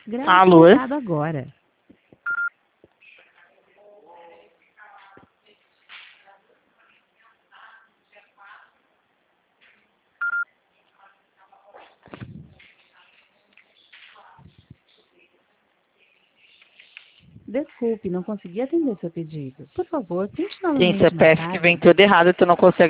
Alô? Agora. Desculpe, não consegui atender seu pedido. Por favor, tente Gente, novamente você mais parece que tarde. vem tudo errado, tu não consegue